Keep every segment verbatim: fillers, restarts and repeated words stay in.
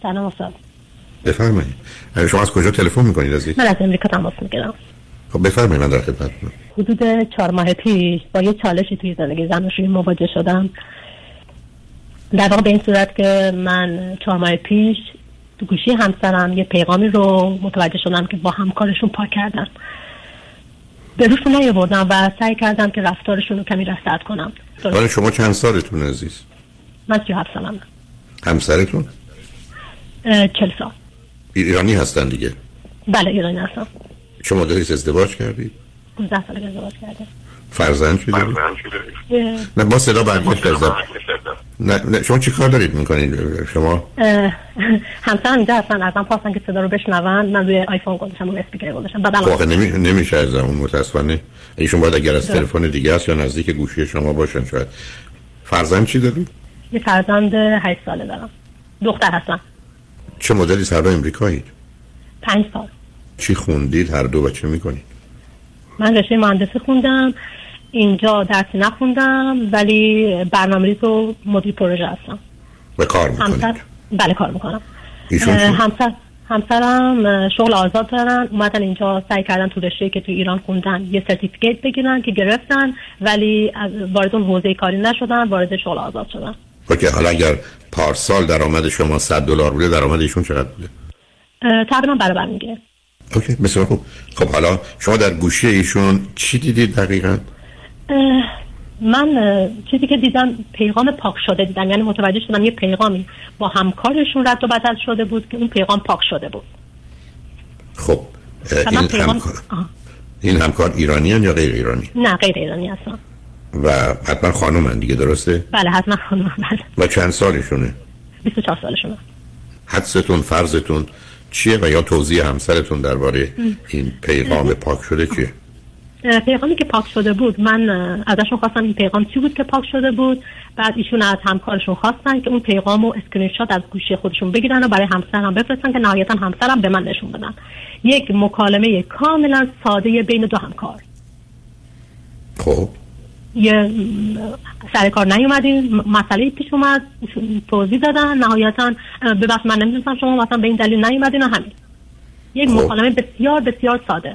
سلام استاد. بفرمایید. شما از کجا تلفن میکنید عزیز؟ من از امریکا تماس میگیرم. خب بفرمایید، من در خدمتتونم. حدود چهار ماه پیش با یه چالشی توی زندگی زناشویی مواجه شدم. در واقع به این صورت که من چهار ماه پیش تو گوشی همسرم یه پیغامی رو متوجه شدم که با همکارشون پاک کردن. به روشون نیاوردم و سعی کردم که رفتارشون رو کمی رصد کنم. ولی شما چند سالتون عزیز؟ من سی و هفت سالمه. همسرتون؟ چهل سال. ایرانی هستن دیگه؟ بله ایرانی هستم. چه مدتی ازدواج کردید؟ پانزده سال ازدواج کردم. فرزند چی دارید؟ نه با صدا برگشت ازم. نه نه شما چی کار دارید میکنید شما؟ همسرم اینجا هستن، ازم خواستن که صدا رو بشنون. من روی آیفون گذاشتم، روی اسپیکر گذاشتم. بعد واقعا نمی... نمیشه از اون متاسفانه. ایشون باید اگر از تلفن دیگه است یا نزدیک گوشی شما باشن شاید. فرزند چی دارید؟ یه فرزند هشت ساله دارم. دختر هستم. چه مدلی سر امریکایید؟ پنج سال. چی خوندید هر دو و چه میکنید؟ من رشته مهندسی خوندم. اینجا درسی نخوندم ولی برنامه‌ریز و مدیر پروژه هستم. و کار میکنید؟ همسر بله کار میکنم. ایشون چی؟ همسر همسرم شغل آزاد دارن، اومدن اینجا سعی کردن تو رشته‌ای که تو ایران خوندن یه سرتیفیکیت بگیرن که گرفتن ولی وارد اون حوزه کاری نشدن، وارد شغل آزاد شدن. اوکی، حالا اگر پارسال درآمد شما صد دلار بوده، درآمد ایشون چقدر بوده؟ تقریبا برابر میگه. اوکی بسیار خوب. خب حالا شما در گوشی ایشون چی دیدید دقیقاً؟ من چیزی که دیدم پیغام پاک شده دیدم، یعنی متوجه شدم یه پیغامی با همکارشون رد و بدل شده بود که اون پیغام پاک شده بود. خب این پیغام... همکار این همکار ایرانی هن یا غیر ایرانی؟ نه غیر ایرانی هستن. و حتما خانومن دیگه، درسته؟ بله حتما خانومن. بله. و چند سالشونه؟ بیست و چهار سالشونه. حدستون فرضتون چیه و یا توضیح همسرتون درباره این پیغام پاک شده چیه؟ پیغامی که پاک شده بود، من ازشون خواستم این پیغام چی بود که پاک شده بود. بعد ایشون از همکارشون خواستن که اون پیغامو اسکرین شات از گوشی خودشون بگیرن و برای همسرم بفرستن که نهایتا همسرم به من نشون بدن. یک مکالمه کاملا ساده بین دو همکار. خب یه سر کار نیومدیم، مسئله پیش اومد، توضیح دادن، نهایتا ببخشید من نمیدونستم شما مثلا به این دلیل نیومدین و همین. یک خب. مکالمه بسیار بسیار ساده.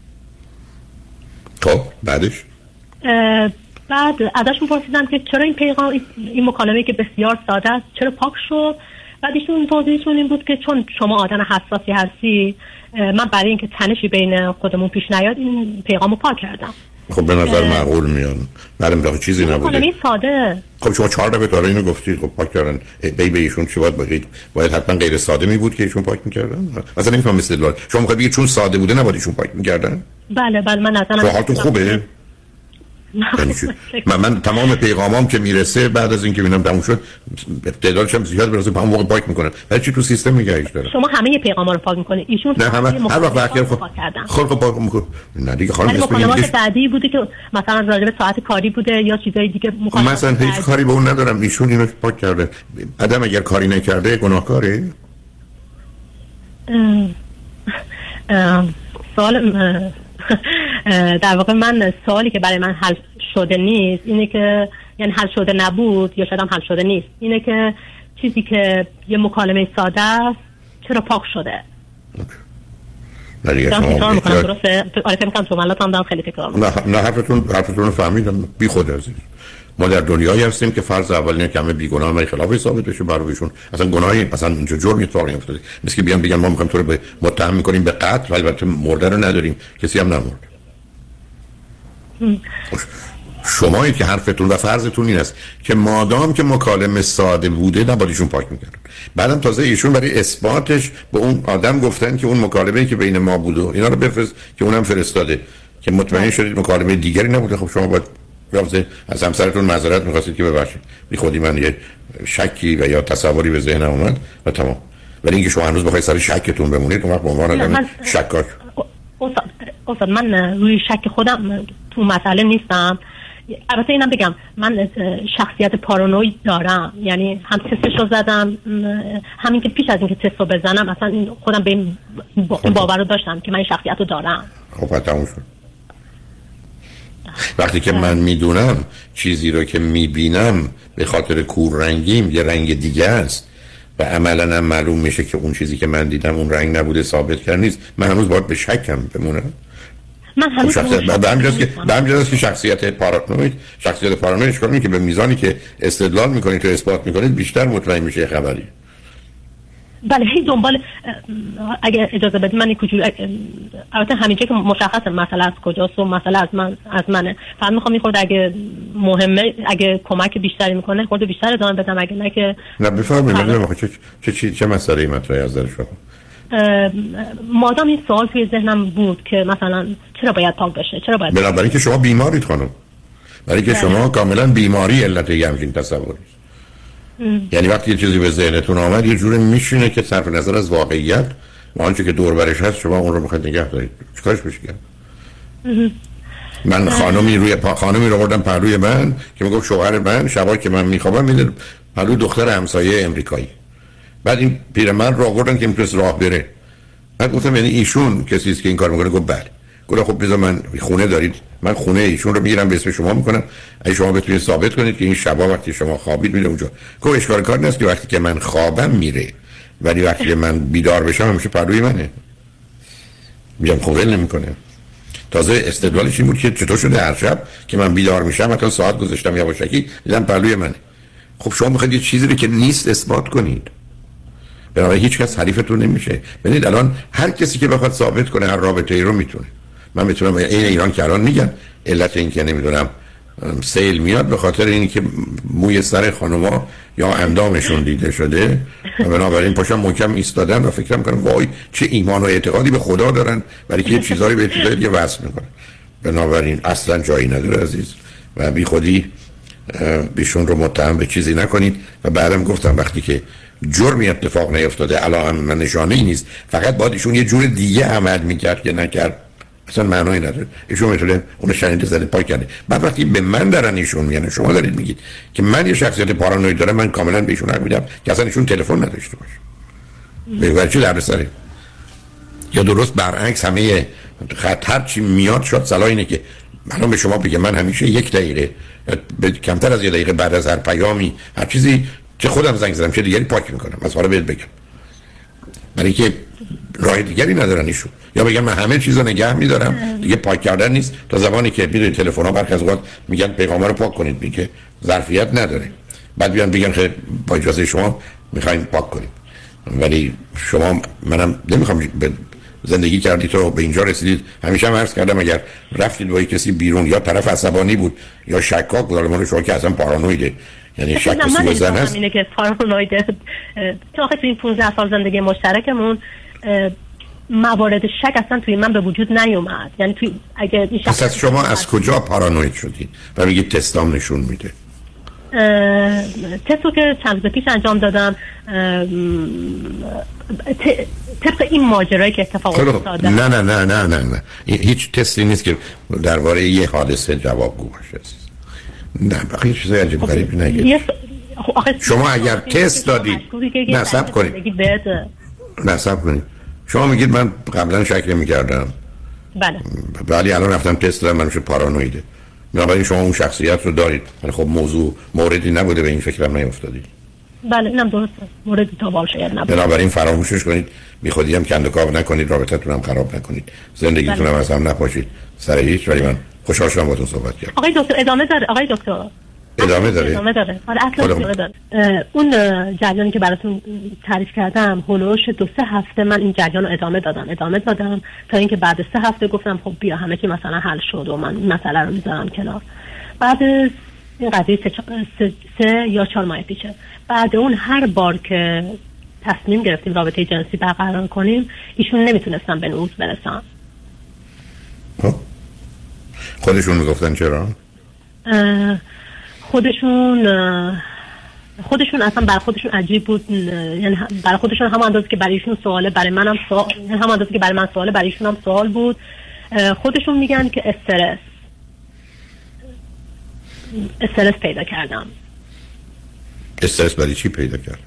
خب بعدش بعد ازشون پرسیدم که چرا این پیغام این مکالمه که بسیار ساده است چرا پاک شد. بعد ایشون توضیحشون این بود که چون شما آدم حساسی هستی، من برای اینکه تنشی بین خودمون پیش نیاد این پیغامو پاک کردم. خب به نظر معقول میاد. معلوم داخل چیزی نبوده. مکالمه ساده. خب شما چهار دفعه تا اینو گفتید، خب پاک کردن. بی به ایشون چی باید بگید؟ باید حتما غیر ساده می بود که ایشون پاک میکردن. مثلا نمیفهم استدلال. شما میخواید بگید چون ساده بوده نباید ایشون پاک میکردن؟ بله بله من نظرم. حالتون خوبه؟ من من تمام پیغامام که میرسه بعد از اینکه ببینم تموم شد تعدادش هم زیاد برسه به هم موقع پاک میکنن. ولی چی تو سیستم نگهش داره؟ شما همه پیغاما رو پاک میکنید. ایشون نه همه هر وقت وقتی خب خب پاک میکنه. نه دیگه خانم مکالمات بعدی بوده که مثلا راجع به ساعت کاری بوده یا چیزای دیگه مکالمات. مثلا هیچ کاری به اون ندارم، ایشون اینو پاک کرده. آدم اگر کاری نکرده گناهکاره؟ سوال در واقع من سوالی که برای من حل شده نیست اینه که یعنی حل شده نبود یا شاید هم حل شده نیست اینه که چیزی که یه مکالمه ساده است چرا پاک شده. نه دیگه شما تکرار میکنم درسته؟ آره فکر میکنم جملات هم دارم خیلی تکرار میکنم. نه نه حرفتون حرفتون رو فهمیدم. بی خود عزیز ما در دنیایی هستیم که فرض اول اینه که همه بیگناه و خلاف ثابت بشه برایشون. اصلا گناهی مثلا اینجا جرمی اتفاق نیفتاده. مثل که بیان بگن ما میخوایم تو رو به متهم میکنیم به قتل، البته مرده رو نداریم، کسی هم نمرده. شمایی که حرفتون و فرضتون این است که مادام که مکالمه ساده بوده نباید ایشون پاک میکردن. بعدم تازه ایشون برای اثباتش به اون آدم گفتن که اون مکالمه‌ای که بین ما بوده اینا رو بفرست که اونم فرستاده که مطمئن شدید مکالمه دیگری نبوده. خب شما باید رابطه از همسرتون معذرت می‌خواستید که ببخشید بی خودی من یه شکی و یا تصوری به ذهنم اومد و تمام. ولی اینکه شما هنوز بخواید سر شکتون بمونید اون وقت به عنوان آدم شکاک. استاد استاد من روی شک خودم تو مسئله نیستم. البته اینم بگم من شخصیت پارانوید دارم، یعنی هم تستش رو زدم، همین که پیش از اینکه تست رو بزنم اصلا خودم به این باور رو داشتم که من این شخصیت رو دارم. خب تموم شد. وقتی که من میدونم چیزی رو که میبینم به خاطر کور رنگیم یه رنگ دیگه است و عملاً هم معلوم میشه که اون چیزی که من دیدم اون رنگ نبوده، ثابت کرد نیست، من هنوز باید به شکم بمونم. من هنوز شخصیت به همین که به همین که شخصیت پارانوید شخصیت پارانوید اشکال که به میزانی که استدلال میکنید تو اثبات میکنید بیشتر مطمئن میشه خبری. بله هی دنبال اگه اجازه بدید من کوچولو البته همینجا که مشخصه مسئله از کجاست و مسئله از من از منه، فقط میخوام میخورد اگه مهمه اگه کمک بیشتری میکنه خورده بیشتر ادامه بدم، اگه نه که نه بفرمایید. من چه چه چه, چه مسئله مطرحی از نظر شما؟ مادام این سوال توی ذهنم بود که مثلا چرا باید پاک بشه، چرا باید بنابراین که شما بیمارید خانم، برای که شما کاملا بیماری علت یه همچین تصوری. یعنی وقتی یه چیزی به ذهنتون آمد یه جوری میشینه که صرف نظر از واقعیت و آنچه که دور برش هست شما اون رو میخواید نگه دارید. چیکارش بشه کرد؟ من خانمی روی پا خانمی رو بردم پهلوی من که میگم شوهر من شبا که من میخوابم میده پهلوی دختر همسایه امریکایی. بعد این پیرمرد رو آوردن که میتونست راه بره. بعد گفتم یعنی ایشون کسی است که این کار میکنه؟ گفت بله. گفتم خب بذار من خونه دارید، من خونه ایشون رو میگیرم به اسم شما میکنم، اگه شما بتونید ثابت کنید که این شبا وقتی شما خوابید میره اونجا. گفت اشکال کار نیست که وقتی که من خوابم میره، ولی وقتی من بیدار بشم همیشه پهلوی منه. میگم خب ول نمیکنه. تازه استدلالش این بود که چطور شده هر شب که من بیدار میشم مثلا ساعت گذاشتم یواشکی دیدم پهلوی منه. خب شما میخواید یه چیزی رو که نیست اثبات کنید، بنابراین هیچ کس حریفتون نمیشه. ببینید الان هر کسی که بخواد ثابت کنه هر رابطه‌ای رو میتونه. من میتونم این ایران که الان میگن علت این که نمیدونم سیل میاد به خاطر اینی که موی سر خانوما یا اندامشون دیده شده و بنابراین پاشم محکم ایستادن و فکر میکنم وای چه ایمان و اعتقادی به خدا دارن برای که چیزایی به ابتدای دیگه وصل میکنن. بنابراین اصلا جایی نداره عزیز و بی خودی بیشون رو متهم به چیزی نکنید. و بعدم گفتم وقتی که جرمی اتفاق نیفتاده علائم نشانه ای نیست، فقط باید ایشون یه جور دیگه عمل میکرد که نکرد، اصلا معنی نداره. ایشون میتونه اون شنیده زده پاک کنه. بعد وقتی به من دارن ایشون میگن شما دارید میگید که من یه شخصیت پارانوید دارم، من کاملا به ایشون حق میدم که اصلا ایشون تلفن نداشته باشه. به چی درد سره؟ یا درست برعکس همه خط هر چی میاد شد صلاح اینه که من به شما بگم من همیشه یک دقیقه به کمتر از یک دقیقه بعد از هر پیامی هر چیزی چه خودم زنگ زدم چه دیگری پاک میکنم. از حالا بهت بگم برای که راه دیگری ندارن ایشون، یا بگم من همه چیزو نگه میدارم دیگه پاک کردن نیست تا زمانی که میدونید تلفن‌ها برخی از اوقات میگن پیغام رو پاک کنید میگه ظرفیت نداره، بعد بیان بگن خیلی با اجازه شما میخواین پاک کنید. ولی شما منم نمیخوام به زندگی کردید تو به اینجا رسیدید. همیشه هم عرض کردم اگر رفتید با کسی بیرون یا طرف عصبانی بود یا شکاک بود، الان شما که اصلا پارانویده یعنی شک و سوء ظن هست. اینه که پارانویده تو آخه توی این پانزده سال زندگی مشترکمون موارد شک اصلا توی من به وجود نیومد. یعنی توی اگه این شک از شما از کجا پارانوید شدید و میگید تستام نشون میده؟ تستو که چند روز پیش انجام دادم طبق این ماجرایی که اتفاق افتاده. نه نه نه نه نه نه هیچ تستی نیست که درباره یه حادثه جوابگو باشه. نه بقیه چیزای عجیب غریبی نگید. شما اگر تست دادید نه صبر کنید نه صبر کنید شما میگید من قبلا شک نمی‌کردم بله ولی الان رفتم تست دادم من میشه پارانویده. بنابراین شما اون شخصیت رو دارید ولی خب موضوع موردی نبوده به این فکرم نیفتادید. بله اینم درسته موردی تا بال شاید نبوده. بنابراین فراموشش کنید، بی خودی هم کندوکاو نکنید، رابطتون هم خراب نکنید، زندگیتون هم از هم نپاشید سر هیچ. ولی من خوشحال شدم باهاتون صحبت کردم. آقای دکتر ادامه داره؟ آقای دکتر ادامه داره؟ ادامه داره. آره اصلا ادامه داره. اون جریانی که براتون تعریف کردم هولوش دو سه هفته من این جریان رو ادامه دادم ادامه دادم تا اینکه بعد سه هفته گفتم خب بیا همه چی مثلا حل شد و من مسئله رو میذارم کنار. بعد این قضیه سه, سه, سه یا چهار ماه پیشه بعد اون هر بار که تصمیم گرفتیم رابطه جنسی برقرار کنیم ایشون نمیتونستن به نوز برسن. خودشون میگفتن چرا؟ خودشون خودشون اصلا برای خودشون عجیب بود، یعنی برای خودشون هم اندازه که برای ایشون سواله برای منم سوال، یعنی هم اندازه که برای من سواله برای ایشون هم سوال بود. خودشون میگن که استرس استرس پیدا کردم. استرس برای چی پیدا کرد؟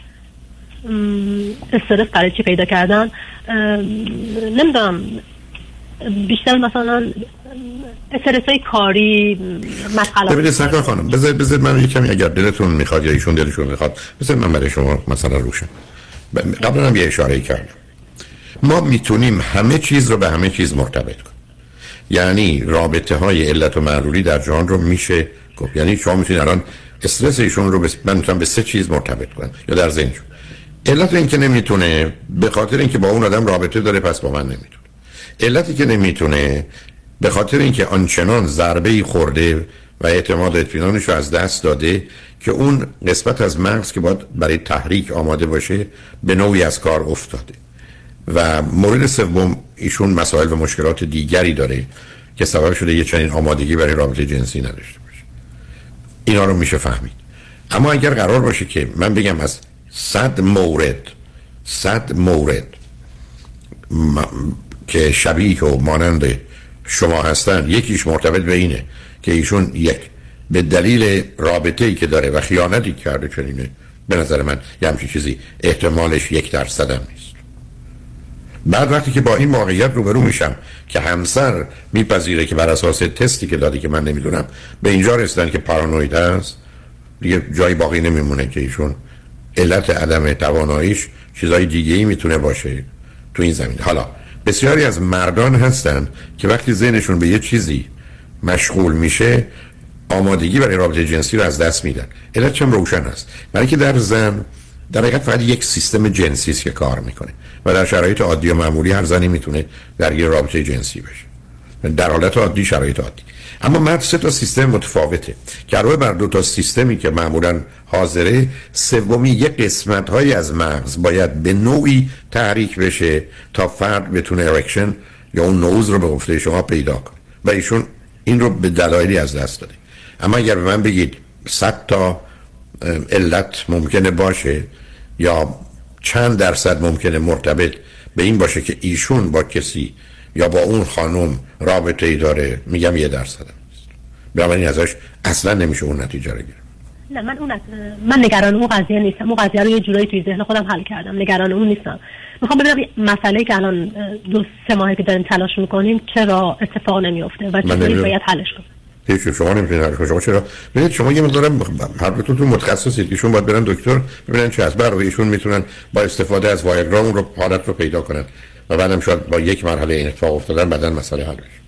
استرس برای چی پیدا کردن نمیدونم، بیشتر مثلا استرسای کاری مسئله. ببینید سرکار خانم بذار بذار من یکم اگر دلتون میخواد یا ایشون دلشون میخواد بذار من برای شما مثلا روشن. قبلا هم یه اشاره کردم. ما میتونیم همه چیز رو به همه چیز مرتبط کنیم. یعنی رابطه های علت و معلولی در جهان رو میشه گفت. یعنی شما میتونید الان استرس ایشون رو بس... من میتونم به سه چیز مرتبط کنم یا در ذهنشون. علت این که نمیتونه به خاطر اینکه با اون آدم رابطه داره پس با من نمیتونه. علتی که نمیتونه به خاطر اینکه آنچنان ضربه‌ای خورده و اعتماد اطمینانش رو از دست داده که اون قسمت از مغز که باید برای تحریک آماده باشه به نوعی از کار افتاده. و مورد سوم ایشون مسائل و مشکلات دیگری داره که سبب شده یه چنین آمادگی برای رابطه جنسی نداشته باشه. اینا رو میشه فهمید. اما اگر قرار باشه که من بگم از صد مورد صد مورد م... که شبیه و مانند شما هستن یکیش مرتبط به اینه که ایشون یک به دلیل رابطه‌ای که داره و خیانتی کرده چنینه، به نظر من یه همچین چیزی احتمالش یک درصد هم نیست. بعد وقتی که با این واقعیت روبرو میشم که همسر میپذیره که بر اساس تستی که دادی که من نمیدونم به اینجا رسیدن که پارانوید هست، دیگه جایی باقی نمیمونه که ایشون علت عدم تواناییش چیزای دیگه‌ای میتونه باشه تو این زمین. حالا بسیاری از مردان هستن که وقتی ذهنشون به یه چیزی مشغول میشه آمادگی برای رابطه جنسی رو از دست میدن. علت چم روشن است. برای که در زن در حقیقت فقط یک سیستم جنسی است که کار میکنه و در شرایط عادی و معمولی هر زنی میتونه درگیر رابطه جنسی بشه در حالت عادی، شرایط عادی. اما مرد سه تا سیستم متفاوته که علاوه بر دو تا سیستمی که معمولا حاضره، سومی یک قسمت های از مغز باید به نوعی تحریک بشه تا فرد بتونه ارکشن یا اون نوز رو به گفته شما پیدا کنه و ایشون این رو به دلایلی از دست داده. اما اگر به من بگید صد تا علت ممکنه باشه یا چند درصد ممکنه مرتبط به این باشه که ایشون با کسی یا با اون خانم رابطه ای داره، میگم یه درصد هم نیست. بنابراین ازش اصلا نمیشه اون نتیجه رو گرفت. نه من اون من نگران اون قضیه نیستم. اون قضیه رو یه جورایی توی ذهن خودم حل کردم. نگران اون نیستم. میخوام ببینم مسئله‌ای که الان دو سه ماهه که داریم تلاش میکنیم چرا اتفاق نمیفته و چطوری باید حلش کنیم. هیچ شما نمیتونید حل کنید. شما چرا؟ ببینید شما یه مقدار حرفتون تو متخصصید که ایشون باید برن دکتر ببینن چه از برای ایشون میتونن با استفاده از وایگرا اون رو حالت رو پیدا کنن و بعدم شاید با یک مرحله این اتفاق افتادن بعدن مسئله حل بشه.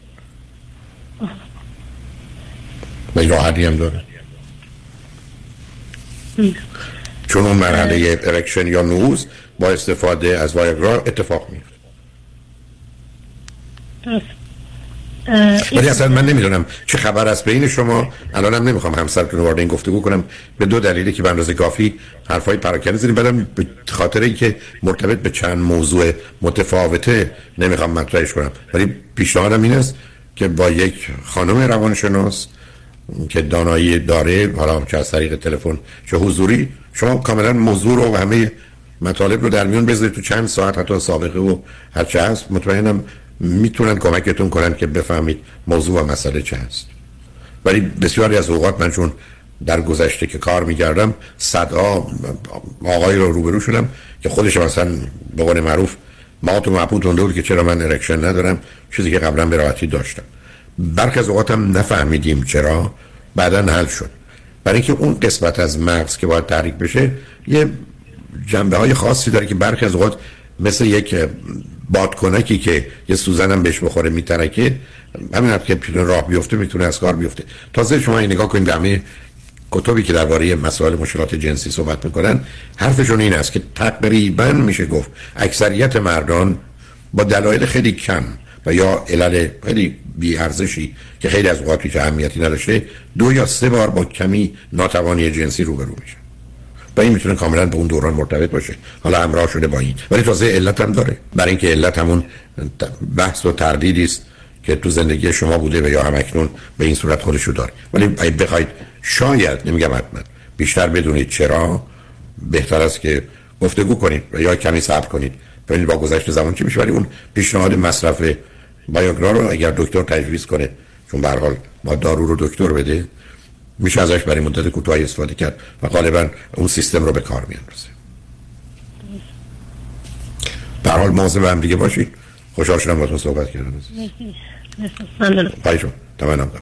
و این راحتی هم داره. چون اون مرحله ارکشن یا نوز با استفاده از وایگرا اتفاق میفته. ولی اصلا من نمیدونم چه خبر است بین شما. الانم نمیخوام همسرتون رو وارد این گفتگو کنم به دو دلیلی که به اندازه کافی حرفای پراکنده زدیم، بعدم به خاطر اینکه مرتبط به چند موضوع متفاوته نمیخوام مطرحش کنم. ولی پیشنهادم این است که با یک خانم روانشناس که دانایی داره، حالا چه از طریق تلفن چه حضوری، شما کاملا موضوع رو و همه مطالب رو در میون بذارید تو چند ساعت حتی سابقه و هر چه هست، مطمئنم میتونن کمکتون کنن که بفهمید موضوع و مسئله چه هست. ولی بسیاری از اوقات من چون در گذشته که کار میکردم صدها آقای رو روبرو شدم که خودش مثلا به قول معروف ما تو مبهوت دور که چرا من ارکشن ندارم، چیزی که قبلا به راحتی داشتم. برخی از اوقات هم نفهمیدیم چرا، بعداً حل شد. برای اینکه اون قسمت از مغز که باید تحریک بشه یه جنبه های خاصی داره که برخی از اوقات مثل یک بادکنکی که یه سوزنم بهش بخوره میترکه، همین که پیتون راه بیفته میتونه از کار بیفته. تازه شما این نگاه کنید به همه کتابی که درباره مسائل مشکلات جنسی صحبت میکنن، حرفشون این است که تقریبا میشه گفت اکثریت مردان با دلایل خیلی کم و یا علل خیلی بی ارزشی که خیلی از اوقات هیچ اهمیتی نداشته دو یا سه بار با کمی ناتوانی جنسی روبرو میشن و این میتونه کاملا به اون دوران مرتبط باشه. حالا همراه شده با این، ولی تازه علت هم داره. برای اینکه علت همون بحث و تردیدی است که تو زندگی شما بوده و یا همکنون به این صورت خودش رو داره. ولی اگه بخواید شاید، نمیگم حتما، بیشتر بدونید چرا، بهتر است که گفتگو کنید و یا کمی صبر کنید ببینید با گذشت زمان چی میشه. ولی اون پیشنهاد مصرف وایگرا رو اگر دکتر تجویز کنه، چون به هر حال ما دارو رو دکتر بده، میشه ازش برای مدت کوتاهی استفاده کرد و غالبا اون سیستم رو به کار میاندازه. به هر حال مواظب هم دیگه باشید. خوشحال شدم باهاتون صحبت کردم. ممنون. پایشون تمام.